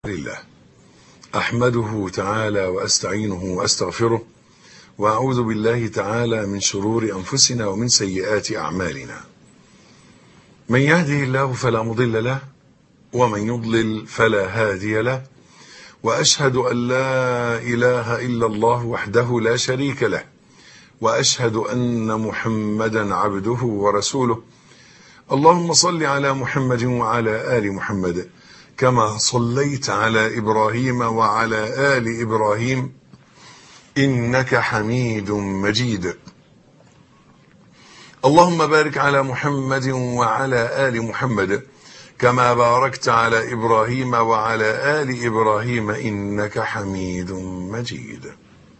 لله أحمده تعالى وأستعينه وأستغفره وأعوذ بالله تعالى من شرور أنفسنا ومن سيئات أعمالنا. من يهده الله فلا مضل له ومن يضلل فلا هادي له، وأشهد أن لا إله إلا الله وحده لا شريك له، وأشهد أن محمدا عبده ورسوله. اللهم صل على محمد وعلى آل محمد كما صليت على إبراهيم وعلى آل إبراهيم إنك حميد مجيد. اللهم بارك على محمد وعلى آل محمد كما باركت على إبراهيم وعلى آل إبراهيم إنك حميد مجيد.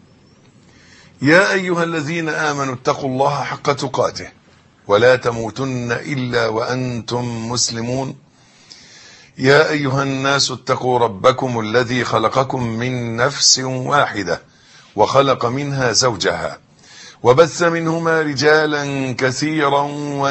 يا أيها الذين آمنوا اتقوا الله حق تقاته ولا تموتن إلا وأنتم مسلمون. يا أيها الناس اتقوا ربكم الذي خلقكم من نفس واحدة وخلق منها زوجها وبث منهما رجالا كثيرا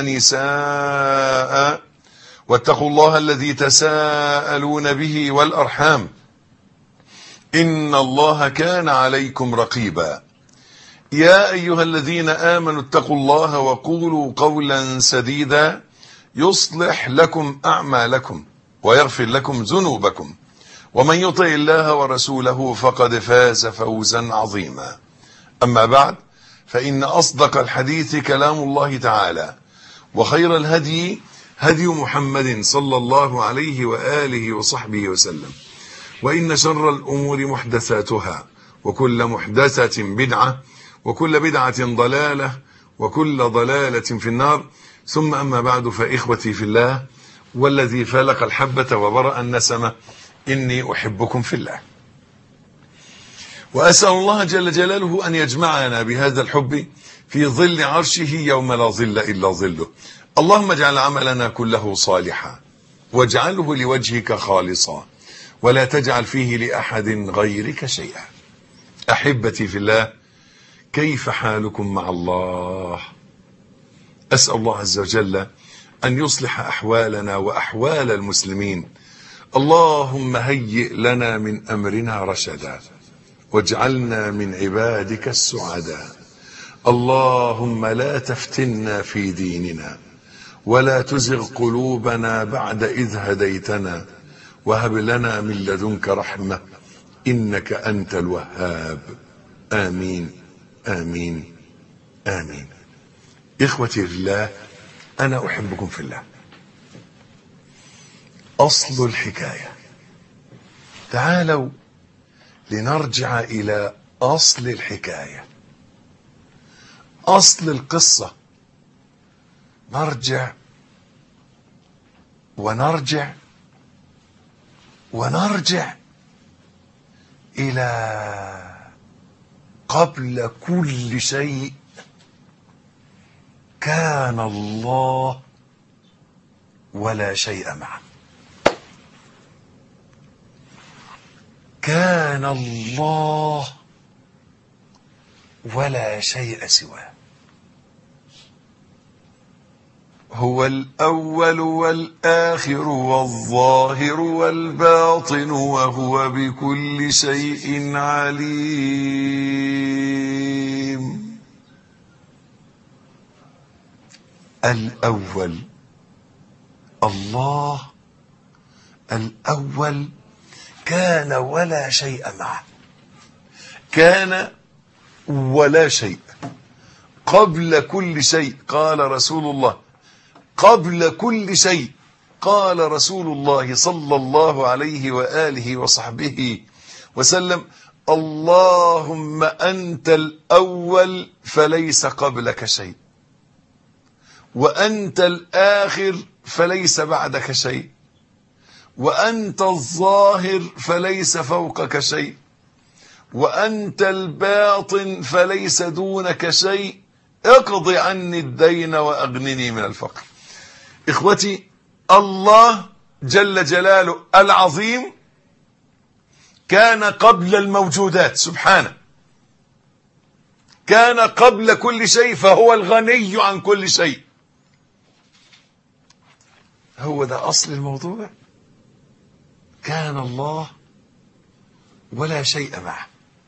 ونساء، واتقوا الله الذي تساءلون به والأرحام إن الله كان عليكم رقيبا. يا أيها الذين آمنوا اتقوا الله وقولوا قولا سديدا يصلح لكم أعمالكم ويغفر لكم ذنوبكم، ومن يطع الله ورسوله فقد فاز فوزا عظيما. أما بعد، فإن أصدق الحديث كلام الله تعالى، وخير الهدي هدي محمد صلى الله عليه وآله وصحبه وسلم، وإن شر الأمور محدثاتها، وكل محدثة بدعة، وكل بدعة ضلالة، وكل ضلالة في النار. ثم أما بعد، فإخوتي في الله والذي فلق الحبة وبرأ النسمة، إني أحبكم في الله، وأسأل الله جل جلاله أن يجمعنا بهذا الحب في ظل عرشه يوم لا ظل إلا ظله. اللهم اجعل عملنا كله صالحا واجعله لوجهك خالصا ولا تجعل فيه لأحد غيرك شيئا. أحبتي في الله، كيف حالكم مع الله؟ أسأل الله عز وجل أن يصلح أحوالنا وأحوال المسلمين. اللهم هيئ لنا من أمرنا رشدا واجعلنا من عبادك السعداء. اللهم لا تفتنا في ديننا ولا تزغ قلوبنا بعد إذ هديتنا، وهب لنا من لدنك رحمة إنك أنت الوهاب. آمين آمين آمين. إخوتي في الله، أنا أحبكم في الله. أصل الحكاية، تعالوا لنرجع إلى أصل الحكاية، أصل القصة. نرجع ونرجع ونرجع إلى قبل كل شيء كان الله ولا شيء معه. كان الله ولا شيء سواه. هو الأول والآخر والظاهر والباطن وهو بكل شيء عليم. الأول، الله الأول كان ولا شيء معه. كان ولا شيء قبل كل شيء. قال رسول الله قبل كل شيء، قال رسول الله صلى الله عليه وآله وصحبه وسلم: اللهم أنت الأول فليس قبلك شيء، وأنت الآخر فليس بعدك شيء، وأنت الظاهر فليس فوقك شيء، وأنت الباطن فليس دونك شيء. اقض عني الدين وأغنني من الفقر. إخوتي، الله جل جلاله العظيم كان قبل الموجودات سبحانه، كان قبل كل شيء، فهو الغني عن كل شيء. هو ده أصل الموضوع. كان الله ولا شيء معه.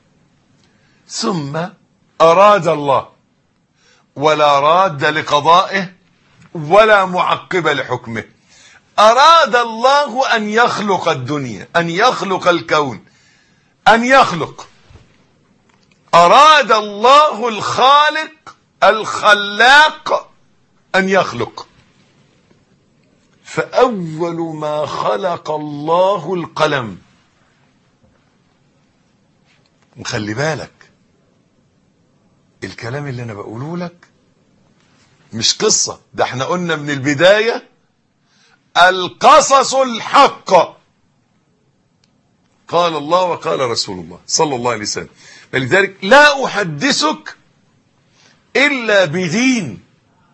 ثم أراد الله ولا راد لقضائه ولا معقب لحكمه. أراد الله أن يخلق الدنيا، أن يخلق الكون، أن يخلق. أراد الله الخالق الخلاق أن يخلق. فأول ما خلق الله القلم. وخلي بالك الكلام اللي أنا بقوله لك مش قصة، ده احنا قلنا من البداية القصص الحق. قال الله وقال رسول الله صلى الله عليه وسلم. فلذلك لا أحدثك إلا بدين.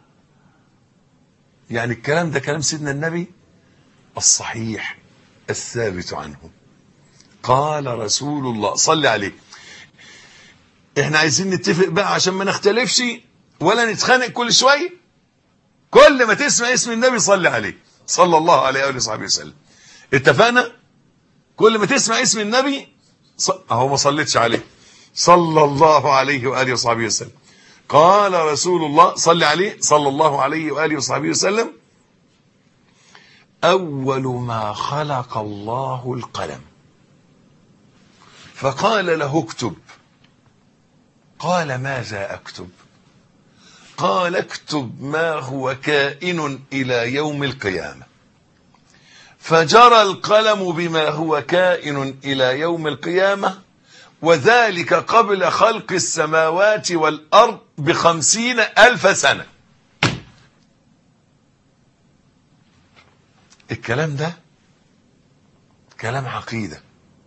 يعني الكلام ده كلام سيدنا النبي الصحيح الثابت عنه. قال رسول الله صلى عليه. احنا عايزين نتفق بقى عشان ما نختلفش ولا نتخانق كل شوية. كل ما تسمع اسم النبي صلى عليه صلى الله عليه وآله وصحبه وسلم. اتفقنا؟ كل ما تسمع اسم النبي اهو ما صليتش عليه صلى الله عليه وآله وصحبه وسلم. قال رسول الله صلى عليه صلى الله عليه وآله وصحبه وسلم: أول ما خلق الله القلم فقال له اكتب. قال: ماذا أكتب؟ قال: اكتب ما هو كائن إلى يوم القيامة. فجرى القلم بما هو كائن إلى يوم القيامة، وذلك قبل خلق السماوات والأرض ب50,000 سنة. الكلام ده كلام عقيدة.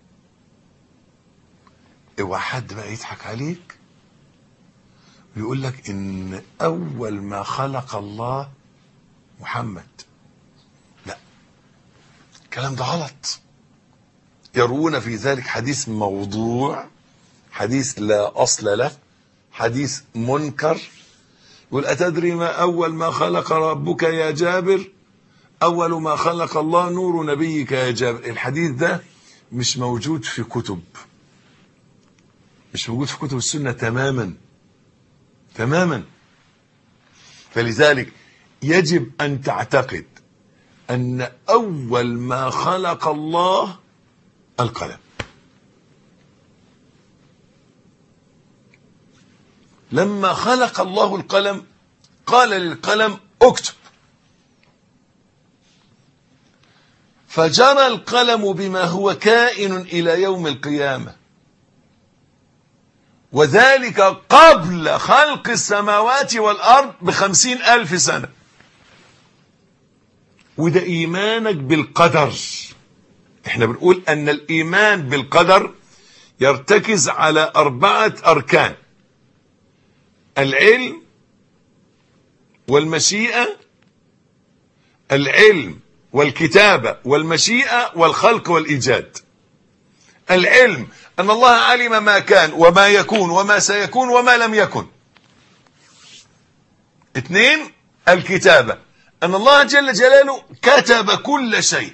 اوعى حد بقى يضحك عليك ويقول لك ان اول ما خلق الله محمد. لا، الكلام ده غلط. يروون في ذلك حديث موضوع، حديث لا اصل له، حديث منكر. يقول: أتدري ما أول ما خلق ربك يا جابر؟ أول ما خلق الله نور نبيك يا جابر. الحديث ده مش موجود في كتب، مش موجود في كتب السنة تماما تماما. فلذلك يجب أن تعتقد أن أول ما خلق الله القلم. لما خلق الله القلم قال للقلم اكتب. فجرى القلم بما هو كائن إلى يوم القيامة، وذلك قبل خلق السماوات والأرض ب50,000 سنة. وده إيمانك بالقدر. احنا بنقول أن الإيمان بالقدر يرتكز على 4 أركان: العلم والمشيئة، العلم والكتابة والمشيئة والخلق والإيجاد. العلم أن الله علم ما كان وما يكون وما سيكون وما لم يكن. 2 الكتابة أن الله جل جلاله كتب كل شيء.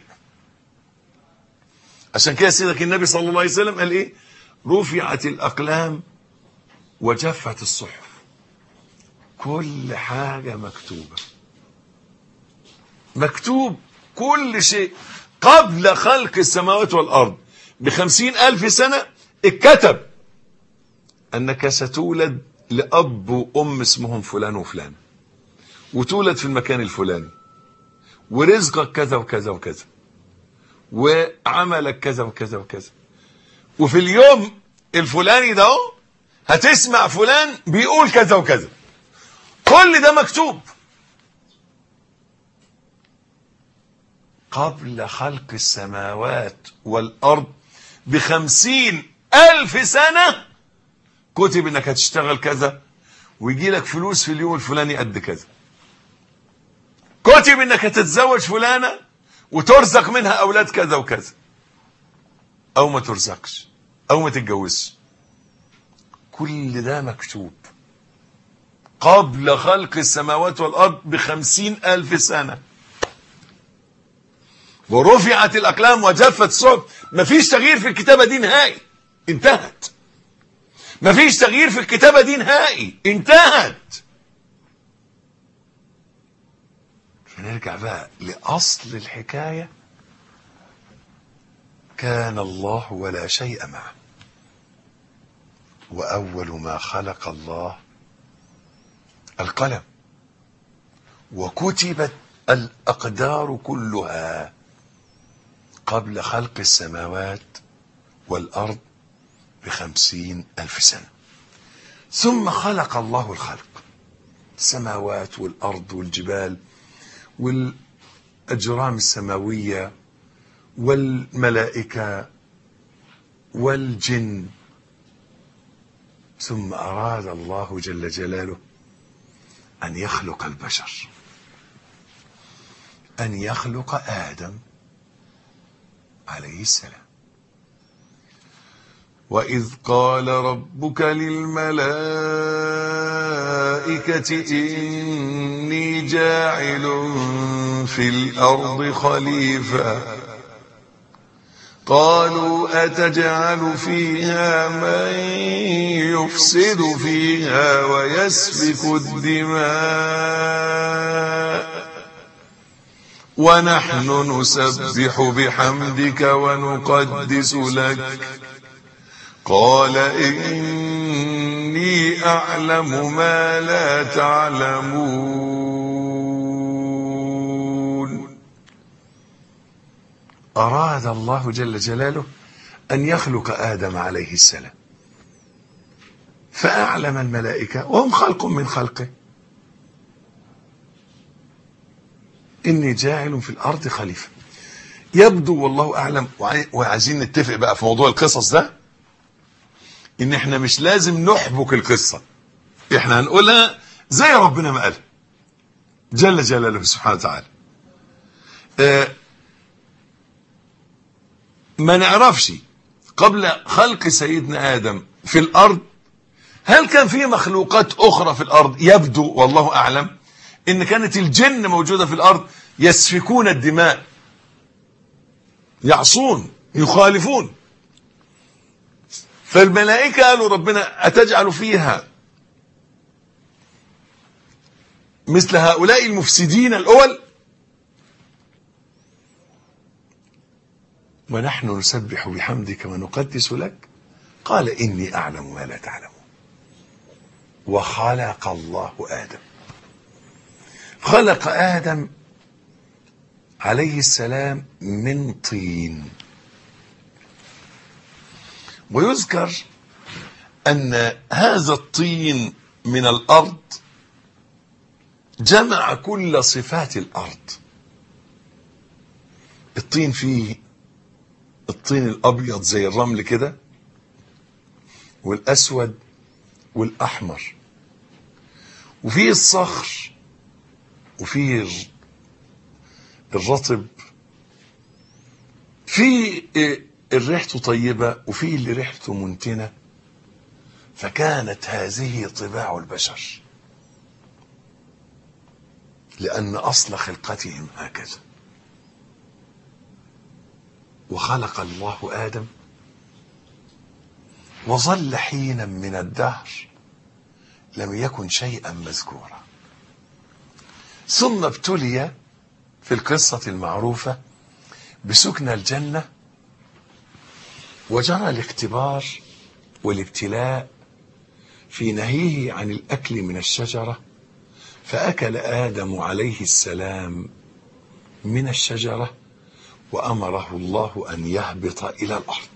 عشان كده سيدك النبي صلى الله عليه وسلم قال إيه؟ رفعت الأقلام وجفت الصحف. كل حاجة مكتوبة، مكتوب كل شيء. قبل خلق السماوات والأرض ب50,000 سنة اتكتب أنك ستولد لأب وأم اسمهم فلان وفلان، وتولد في المكان الفلاني، ورزقك كذا وكذا وكذا، وعملك كذا وكذا وكذا، وفي اليوم الفلاني ده هتسمع فلان بيقول كذا وكذا. كل ده مكتوب قبل خلق السماوات والأرض ب50,000 سنة. كتب انك هتشتغل كذا ويجي لك فلوس في اليوم الفلاني قد كذا. كتب انك هتتزوج فلانة وترزق منها أولاد كذا وكذا، أو ما ترزقش أو ما تتجوزش. كل ده مكتوب قبل خلق السماوات والأرض ب50,000 سنة. ورفعت الأقلام وجفت الصحف. مفيش تغيير في الكتابة دي نهائي. انتهت. مفيش تغيير في الكتابة دي نهائي، انتهت. فنرجع بقى لأصل الحكاية. كان الله ولا شيء معه، وأول ما خلق الله القلم، وكتبت الأقدار كلها قبل خلق السماوات والأرض ب50,000 سنة. ثم خلق الله الخلق، السماوات والأرض والجبال والأجرام السماوية والملائكة والجن. ثم أراد الله جل جلاله أن يخلق البشر، أن يخلق آدم عليه السلام. وإذ قال ربك للملائكة إني جاعل في الأرض خليفة قالوا أتجعل فيها من يفسد فيها ويسفك الدماء ونحن نسبح بحمدك ونقدس لك قال إني أعلم ما لا تعلمون. أراد الله جل جلاله أن يخلق آدم عليه السلام، فأعلم الملائكة وهم خلق من خلقه إني جاعل في الأرض خليفة. يبدو والله أعلم، وعايزين نتفق بقى في موضوع القصص ده، إن إحنا مش لازم نحبك القصة، إحنا هنقولها زي ربنا ما قال جل جلاله سبحانه وتعالى. ما نعرفش قبل خلق سيدنا آدم في الأرض هل كان في مخلوقات أخرى في الأرض. يبدو والله أعلم إن كانت الجن موجودة في الأرض يسفكون الدماء، يعصون، يخالفون. فالملائكة قالوا ربنا أتجعل فيها مثل هؤلاء المفسدين الأول ونحن نسبح بحمدك ونقدس لك قال إني أعلم ما لا تعلمون. وخلق الله آدم، خلق آدم عليه السلام من طين. ويذكر أن هذا الطين من الأرض جمع كل صفات الأرض. الطين فيه الطين الأبيض زي الرمل كده، والأسود والأحمر، وفيه الصخر، وفيه الرطب، فيه ريحته طيبة وفيه اللي ريحته منتنة. فكانت هذه طباع البشر لأن أصل خلقتهم هكذا. وخلق الله آدم وظل حينا من الدهر لم يكن شيئا مذكورا، ثم ابتلي في القصة المعروفة بسكن الجنة، وجرى الاختبار والابتلاء في نهيه عن الأكل من الشجرة، فأكل آدم عليه السلام من الشجرة وأمره الله أن يهبط إلى الأرض.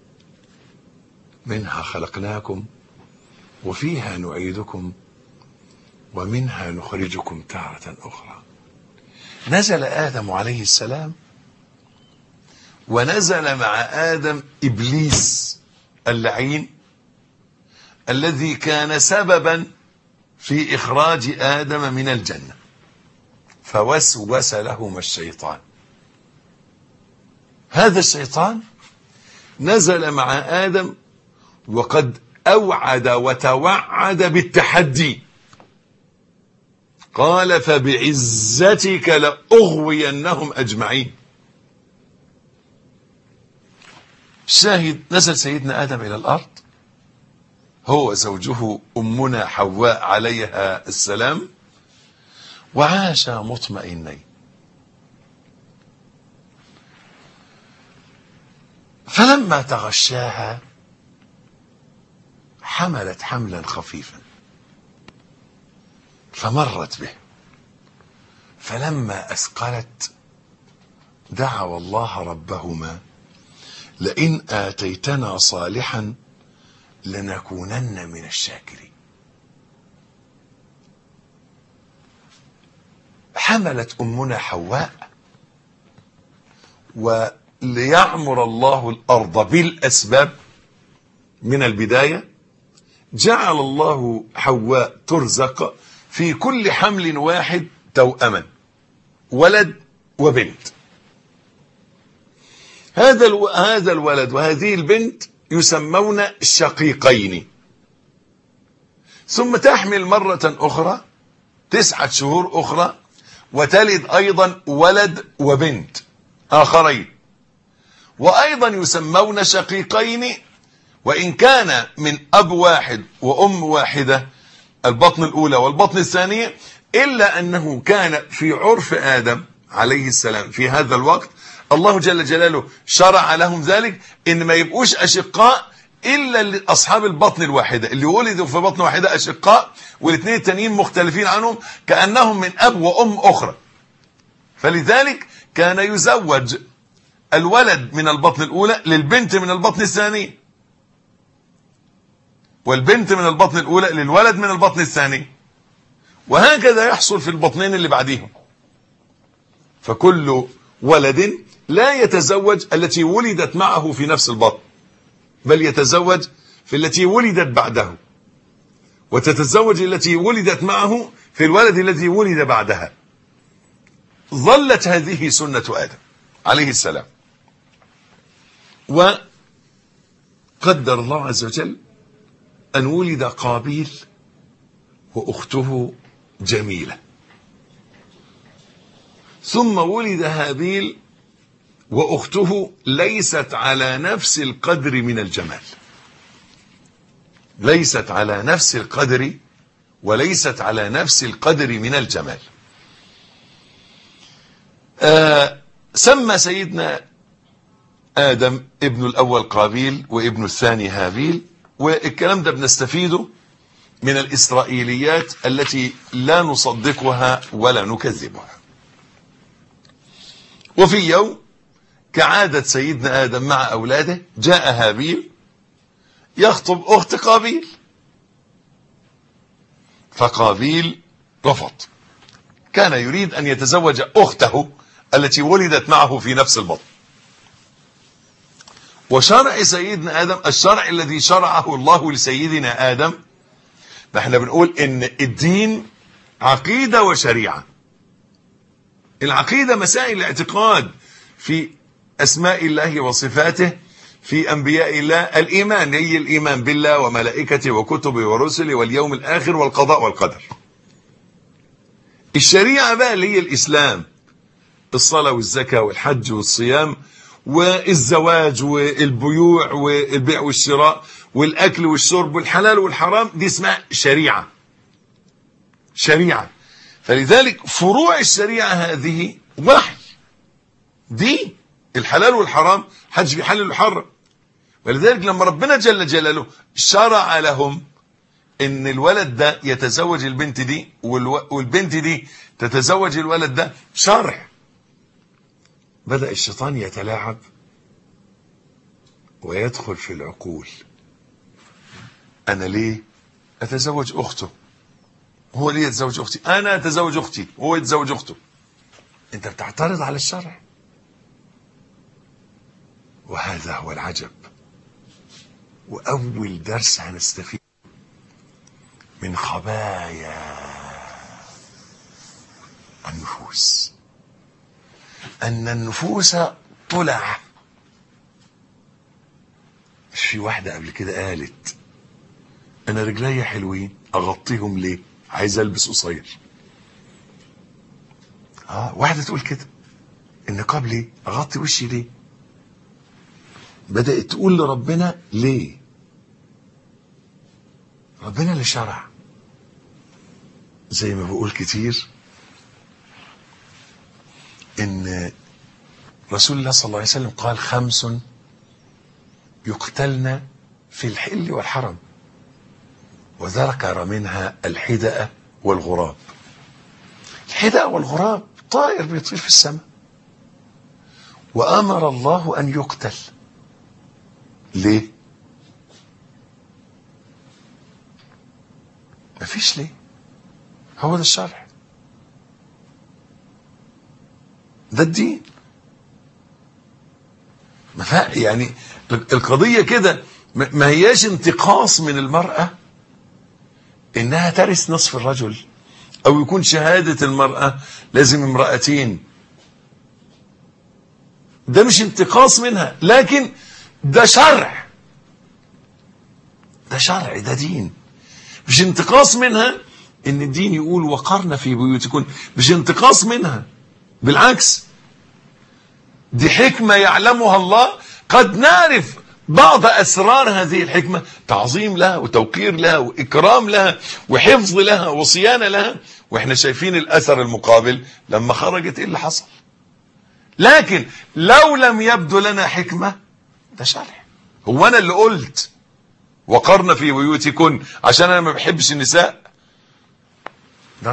منها خلقناكم وفيها نعيدكم ومنها نخرجكم تارة أخرى. نزل آدم عليه السلام، ونزل مع آدم إبليس اللعين الذي كان سببا في إخراج آدم من الجنة، فوسوس لهما الشيطان. هذا الشيطان نزل مع آدم وقد أوعد وتوعد بالتحدي، قال الشاهد نزل سيدنا آدم إلى الأرض، هو زوجه أمنا حواء عليها السلام، وعاش مطمئنين. فلما تغشاها حملت حملا خفيفا فمرت به، فلما أثقلت دعوا الله ربهما لئن آتيتنا صالحا لنكونن من الشاكرين. حملت أمنا حواء، وليعمر الله الأرض بالأسباب من البداية جعل الله حواء ترزق في كل حمل واحد توأما، ولد وبنت. هذا الولد وهذه البنت يسمون شقيقين، ثم تحمل مرة أخرى 9 شهور أخرى وتلد أيضا ولد وبنت آخرين، وأيضا يسمون شقيقين، وإن كان من أب واحد وأم واحدة البطن الأولى والبطن الثانية، إلا أنه كان في عرف آدم عليه السلام في هذا الوقت الله جل جلاله شرع لهم ذلك، إن ما يبقوش أشقاء إلا أصحاب البطن الواحدة اللي ولدوا في بطن واحدة أشقاء، والاثنين التانيين مختلفين عنهم كأنهم من أب وأم أخرى. فلذلك كان يزوج الولد من البطن الأولى للبنت من البطن الثانية، والبنت من البطن الأولى للولد من البطن الثاني، وهكذا يحصل في البطنين اللي بعديهم. فكل ولد لا يتزوج التي ولدت معه في نفس البطن، بل يتزوج في التي ولدت بعده، وتتزوج التي ولدت معه في الولد الذي ولد بعدها. ظلت هذه سنة آدم عليه السلام. وقدر الله عز وجل أن ولد قابيل وأخته جميلة، ثم ولد هابيل وأخته ليست على نفس القدر من الجمال، ليست على نفس القدر وليست على نفس القدر من الجمال. سمى سيدنا آدم ابن الأول قابيل وابن الثاني هابيل، والكلام ده بنستفيده من الإسرائيليات التي لا نصدقها ولا نكذبها. وفي يوم كعادة سيدنا آدم مع أولاده جاء هابيل يخطب أخت قابيل، فقابيل رفض، كان يريد أن يتزوج أخته التي ولدت معه في نفس البطن. وشرع سيدنا آدم الشرع الذي شرعه الله لسيدنا آدم، فاحنا بنقول ان الدين عقيدة وشريعة. العقيدة مسائل الاعتقاد في أسماء الله وصفاته، في أنبياء الله، الإيمان هي الإيمان بالله وملائكته وكتبه ورسله واليوم الآخر والقضاء والقدر. الشريعة بقى اللي هي الإسلام، الصلاة والزكاة والحج والصيام والزواج والبيوع والبيع والشراء والأكل والشرب والحلال والحرام، دي اسمها شريعة. شريعة. فلذلك فروع الشريعة هذه وحي، دي الحلال والحرام حدش بيحلل ويحرم. ولذلك لما ربنا جل جلاله شرع لهم ان الولد ده يتزوج البنت دي والبنت دي تتزوج الولد ده، شرع، بدأ الشيطان يتلاعب ويدخل في العقول. أنا ليه أتزوج أخته؟ هو ليه يتزوج أختي؟ أنا أتزوج أختي وهو يتزوج أخته. أنت بتعترض على الشرع. وهذا هو العجب. وأول درس هنستفيد من خبايا النفوس، أن النفوس طلع. مش في واحدة قبل كده قالت أنا رجلي حلوين أغطيهم ليه؟ عايز ألبس قصير. واحدة تقول كده، النقاب ليه؟ أغطي وشي ليه؟ بدأت تقول لربنا ليه؟ ربنا اللي شرع. زي ما بقول كتير ان رسول الله صلى الله عليه وسلم قال 5 يقتلن في الحل والحرم، وذكر منها الحدأ والغراب. الحدأ والغراب طائر بيطير في السماء، وأمر الله أن يقتل. ليه؟ مفيش ليه، هو ده الشرع، ده الدين. يعني القضية كده ما هياش انتقاص من المرأة انها ترث نصف الرجل، او يكون شهادة المرأة لازم 2. ده مش انتقاص منها، لكن ده شرع، ده شرع، ده دين. مش انتقاص منها ان الدين يقول وقرن في بيوتكن، مش انتقاص منها، بالعكس دي حكمة يعلمها الله. قد نعرف بعض أسرار هذه الحكمة، تعظيم لها وتوقير لها وإكرام لها وحفظ لها وصيانة لها، وإحنا شايفين الأثر المقابل لما خرجت إيه اللي حصل. لكن لو لم يبدو لنا حكمة، ده شرع. هو أنا اللي قلت وقرن في بيوتكن عشان أنا ما بحبش النساء؟ ده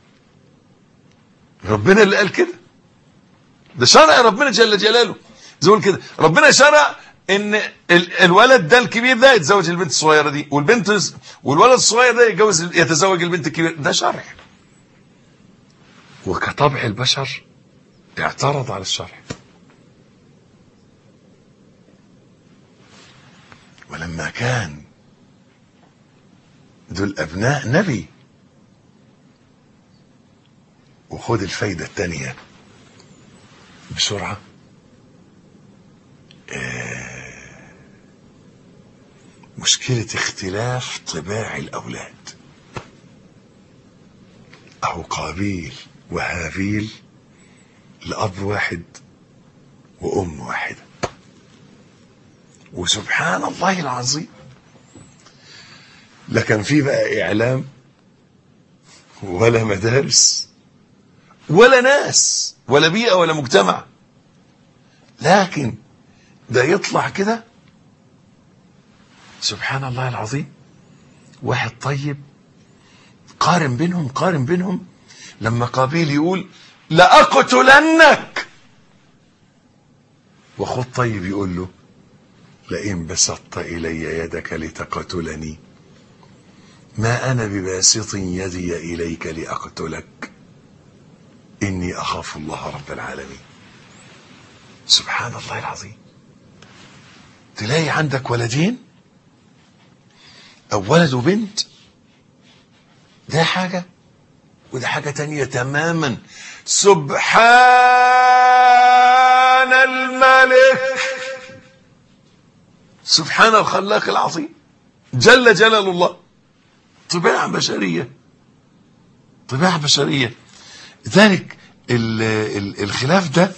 ربنا اللي قال كده، ده شرع ربنا جل جلاله. زي ما كده ربنا شرع ان الولد ده الكبير ده يتزوج البنت الصغيره دي، والولد الصغير ده يتزوج البنت الكبيره، ده شرع. وكطبع البشر اعترض على الشرع. ولما كان دول ابناء نبي، وخد الفايده الثانيه بسرعه، مشكلة اختلاف طباع الأولاد. أهو قابيل وهابيل لأب واحد وأم واحدة، وسبحان الله العظيم لا كان في بقى إعلام ولا مدارس ولا ناس ولا بيئة ولا مجتمع، لكن ده يطلع كده سبحان الله العظيم واحد طيب. قارن بينهم لما قابيل يقول لأقتلنك، وخد طيب يقول له لئن بسطت إلي يدك لتقتلني ما أنا بباسط يدي إليك لأقتلك إني أخاف الله رب العالمين. سبحان الله العظيم. تلاقي عندك ولدين أو ولد وبنت، ده حاجة وده حاجة تانية تماما. سبحان الملك، سبحان الخلاق العظيم جل جلال الله. طباع بشرية. ذلك الخلاف ده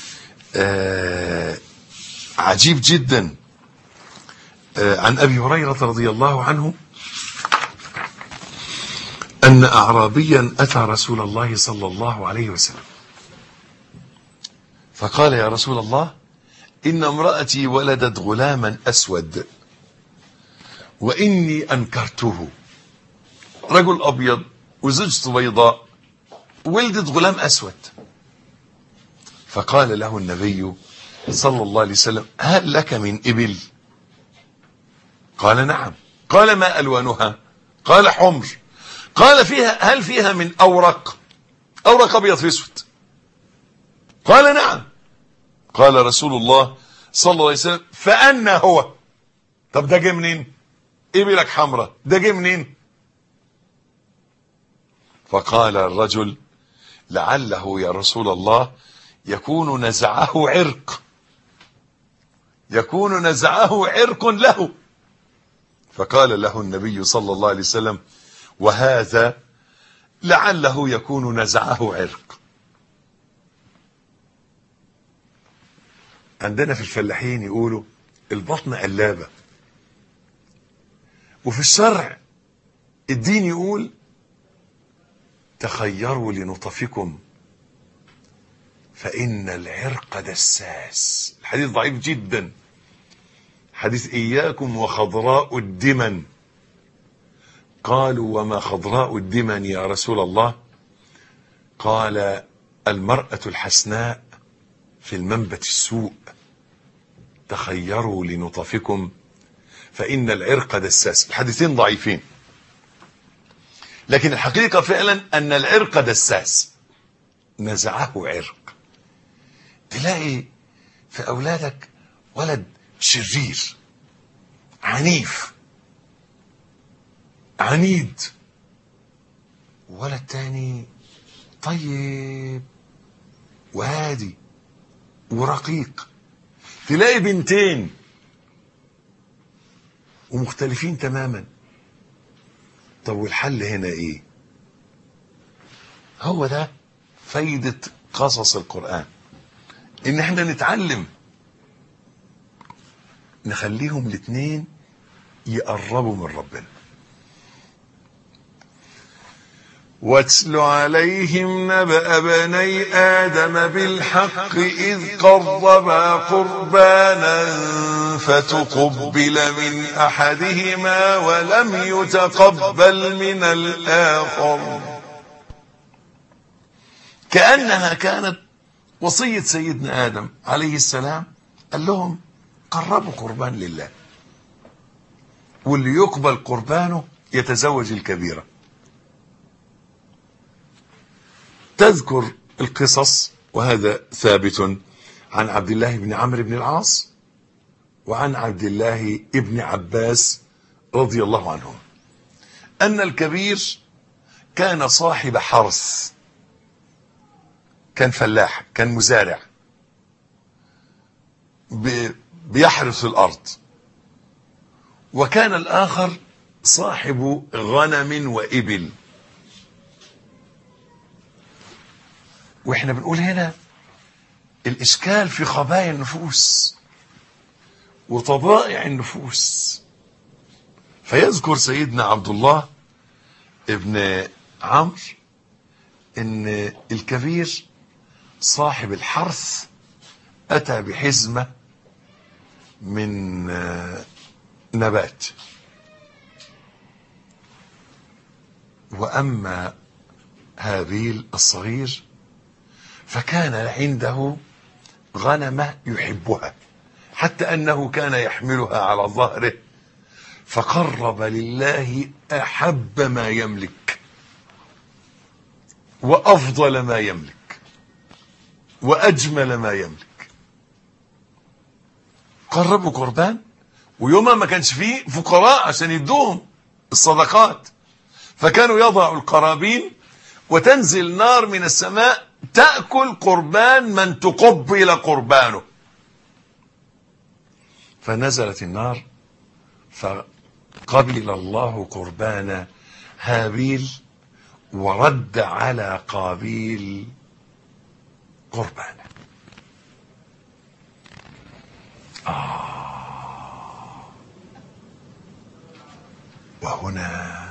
عجيب جدا. عن أبي هريرة رضي الله عنه أن أعرابيا أتى رسول الله صلى الله عليه وسلم فقال يا رسول الله إن امرأتي ولدت غلاما أسود وإني أنكرته. رجل أبيض وزوجته بيضاء، ولدت غلام أسود. فقال له النبي صلى الله عليه وسلم هل لك من إبل؟ قال نعم. قال ما ألوانها؟ قال حمر. قال هل فيها من أورق أبيض في أسود؟ قال نعم. قال رسول الله صلى الله عليه وسلم فأنا هو؟ طب ده جه منين؟ إبلك حمراء، ده جه منين؟ فقال الرجل لعله يا رسول الله يكون نزعه عرق له. فقال له النبي صلى الله عليه وسلم وهذا لعله يكون نزعه عرق. عندنا في الفلاحين يقولوا البطن قلابة. وفي الشرع الدين يقول تخيروا لنطفكم فإن العرق دساس. الحديث ضعيف جدا، حديث إياكم وخضراء الدمن. قالوا وما خضراء الدمن يا رسول الله؟ قال المرأة الحسناء في المنبت السوء. تخيروا لنطفكم فإن العرق دساس. الحديثين ضعيفين، لكن الحقيقة فعلا أن العرق دساس، نزعه عرق. تلاقي في أولادك ولد شرير عنيف عنيد، ولد تاني طيب وهادي ورقيق. تلاقي بنتين ومختلفين تماما. طب والحل هنا ايه؟ هو ده فايدة قصص القرآن، ان احنا نتعلم نخليهم الاثنين يقربوا من ربنا. واتل عليهم نبأ بني آدم بالحق إذ قربا قربانا فتقبل من أحدهما ولم يتقبل من الآخر، كأنها كانت وصية سيدنا آدم عليه السلام. قال لهم قربوا قربان لله، واللي يقبل قربانه يتزوج الكبيرة. تذكر القصص، وهذا ثابت عن عبد الله بن عمرو بن العاص وعن عبد الله بن عباس رضي الله عنهم، أن الكبير كان صاحب حرث، كان فلاح، كان مزارع بيحرث الأرض، وكان الآخر صاحب غنم وإبل. واحنا بنقول هنا الإشكال في خبايا النفوس وطبائع النفوس. فيذكر سيدنا عبد الله ابن عمرو ان الكبير صاحب الحرث أتى بحزمة من نبات، وأما هابيل الصغير فكان عنده غنمة يحبها، حتى أنه كان يحملها على ظهره، فقرب لله أحب ما يملك وأفضل ما يملك وأجمل ما يملك. قربوا قربان، ويوما ما كانش فيه فقراء عشان يدوهم الصدقات، فكانوا يضعوا القرابين وتنزل نار من السماء تأكل قربان من تقبل قربانه. فنزلت النار فقبل الله قربان هابيل ورد على قابيل قربانه. وهنا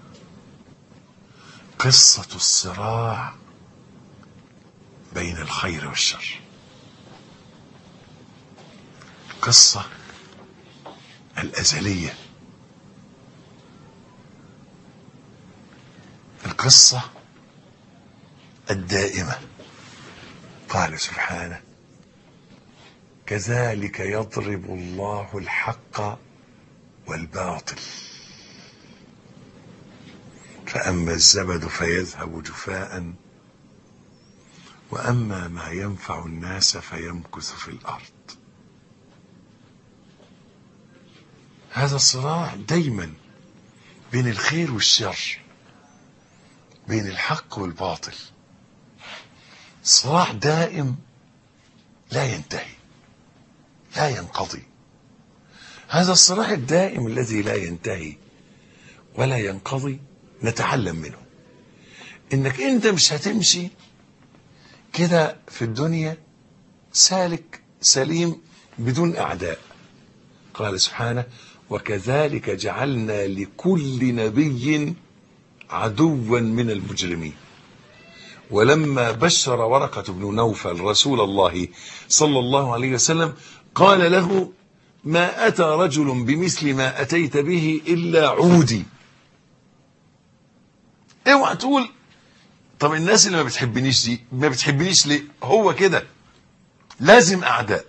قصة الصراع بين الخير والشر، القصة الأزلية، القصة الدائمة. قال سبحانه كذلك يضرب الله الحق والباطل فأما الزبد فيذهب جفاء وأما ما ينفع الناس فيمكث في الأرض. هذا الصراع دايما بين الخير والشر، بين الحق والباطل، صراع دائم لا ينتهي لا ينقضي. هذا الصراع الدائم الذي لا ينتهي ولا ينقضي نتعلم منه انك انت مش هتمشي كده في الدنيا سالك سليم بدون اعداء، قال سبحانه: وكذلك جعلنا لكل نبي عدوا من المجرمين. ولما بشر ورقة بن نوفل رسول الله صلى الله عليه وسلم قال له: ما أتى رجل بمثل ما أتيت به إلا عودي. اوعى تقول طب الناس اللي ما بتحبنيش دي ما بتحبنيش ليه؟ هو كده لازم أعداء.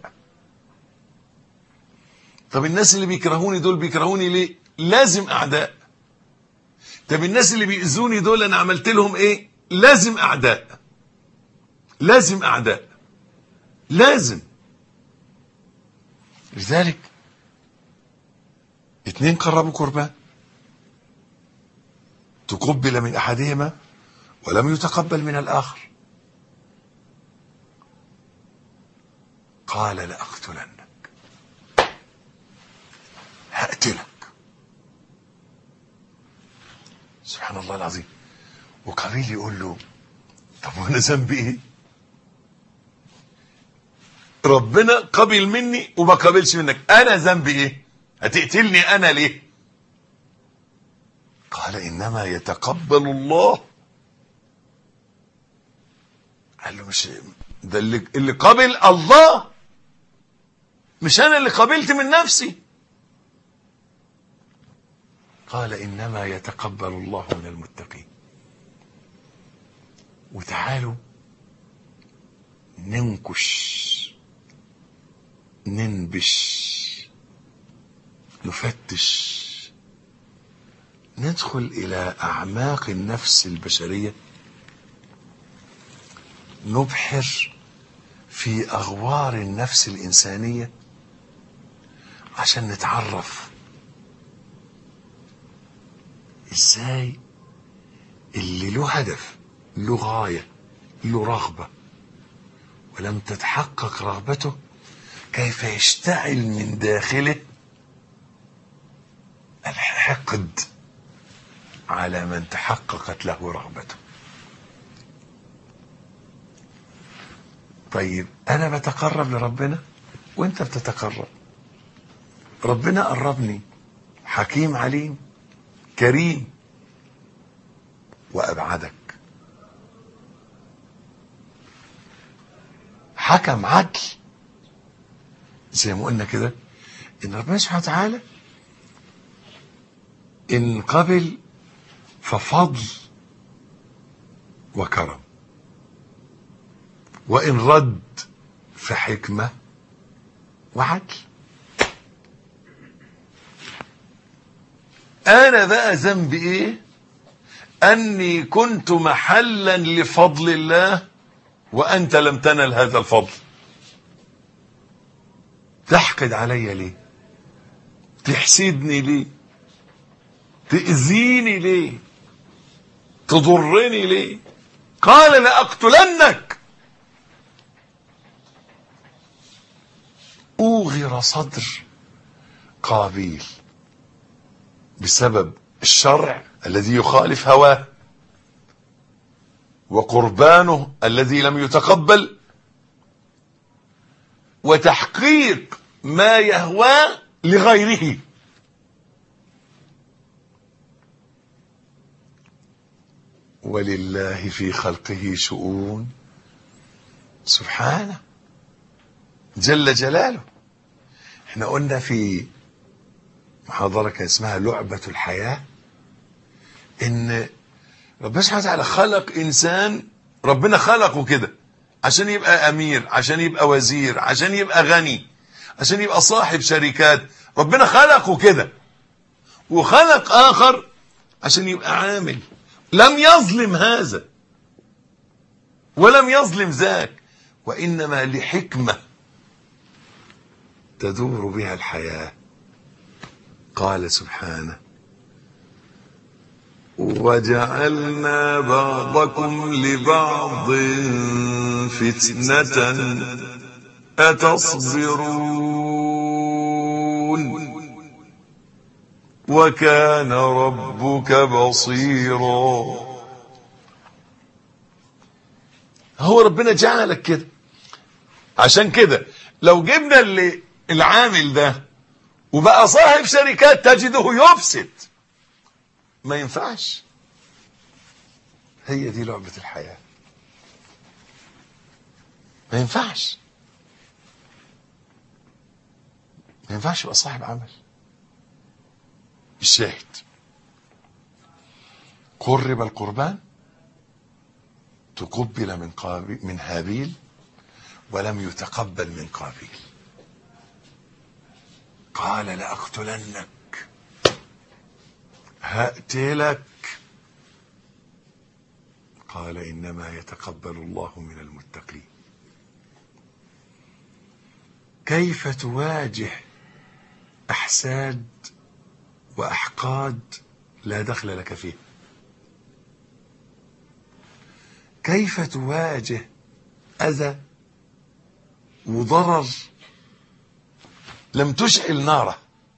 طب الناس اللي بيكرهوني دول بيكرهوني ليه؟ لازم أعداء. طب الناس اللي بيأذوني دول أنا عملت لهم إيه؟ لازم أعداء. لازم أعداء. لازم. لذلك 2 قربوا قربان تقبل من أحدهما ولم يتقبل من الآخر، قال: لأقتلنك، هقتلك. سبحان الله العظيم. وقابيل يقول له: طب وانا ذنبي ايه؟ ربنا قبل مني وما قبلش منك، انا ذنبي ايه؟ هتقتلني انا ليه؟ قال: انما يتقبل الله. قال له: مش ده اللي قبل الله، مش انا اللي قبلت من نفسي. قال: انما يتقبل الله من المتقين. وتعالوا ننكش، ننبش، نفتش، ندخل إلى أعماق النفس البشرية، نبحر في أغوار النفس الإنسانية عشان نتعرف إزاي اللي له هدف، له غاية، له رغبة، ولم تتحقق رغبته، كيف يشتعل من داخله الحقد على من تحققت له رغبته. طيب أنا بتقرب لربنا وأنت بتتقرب. ربنا قربني، حكيم عليم كريم، وأبعدك حكم عدل. زي ما قلنا كده إن ربنا سبحانه وتعالى إن قبل ففضل وكرم، وإن رد فحكمة وعدل. أنا بقى ذنبي إيه؟ أني كنت محلا لفضل الله وأنت لم تنل هذا الفضل. تحقد علي ليه؟ تحسدني ليه؟ تأذيني ليه؟ تضرني ليه؟ قال: لأقتلنك. أوغر صدر قابيل بسبب الشرع الذي يخالف هواه، وقربانه الذي لم يتقبل، وتحقيق ما يهواه لغيره. ولله في خلقه شؤون سبحانه جل جلاله. احنا قلنا في محاضرة كان اسمها لعبة الحياة ان ربنا سبحانه وتعالى خلق انسان، ربنا خلقه كده عشان يبقى امير، عشان يبقى وزير، عشان يبقى غني، عشان يبقى صاحب شركات. ربنا خلقه كده. وخلق اخر عشان يبقى عامل. لم يظلم هذا ولم يظلم ذاك، وانما لحكمة تدور بها الحياة. قال سبحانه: وجعلنا بعضكم لبعض فتنة أتصبرون وكان ربك بصيرا. هو ربنا جعلك كده. عشان كده لو جبنا العامل ده وبقى صاحب شركات تجده يفسد. ما ينفعش. هي دي لعبة الحياة. ما ينفعش يبقى صاحب عمل. الشاهد: قرب القربان تقبل من هابيل ولم يتقبل من قابيل. قال لأقتلنك، هقتلك. قال إنما يتقبل الله من المتقين. كيف تواجه أحساد وأحقاد لا دخل لك فيه؟ كيف تواجه أذى وضرر لم تشعل ناره؟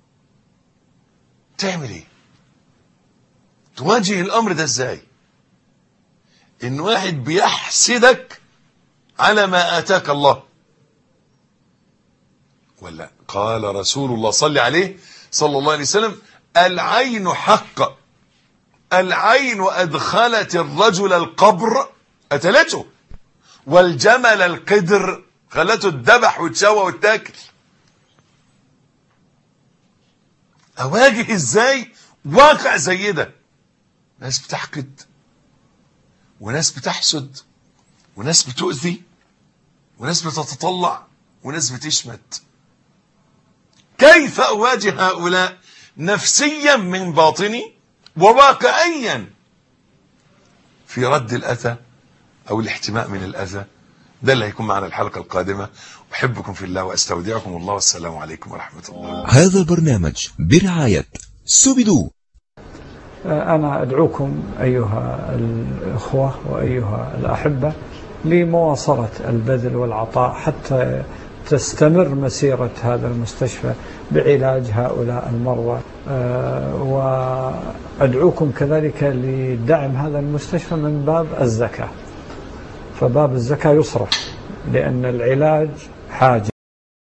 تعمل ايه؟ تواجه الأمر ده ازاي؟ إن واحد بيحسدك على ما آتاك الله، ولا قال رسول الله صلى عليه صلى الله عليه وسلم: العين حق، العين أدخلت الرجل القبر قتلته، والجمل القدر خلته الذبح وتشوى وتاكل. أواجه ازاي واقع زي ده؟ ناس بتحقد، وناس بتحسد، وناس بتؤذي، وناس بتتطلع، وناس بتشمت. كيف أواجه هؤلاء نفسيا من باطني وواقعيا في رد الأذى أو الاحتماء من الأذى؟ ده اللي هيكون معنا الحلقة القادمة. أحبكم في الله وأستودعكم الله، والسلام عليكم ورحمة الله. هذا البرنامج برعاية سوبيدو. أنا أدعوكم أيها الأخوة وأيها الأحبة لمواصلة البذل والعطاء حتى تستمر مسيرة هذا المستشفى بعلاج هؤلاء المرضى، وأدعوكم كذلك لدعم هذا المستشفى من باب الزكاة. فباب الزكاة يصرف، لأن العلاج حاجة.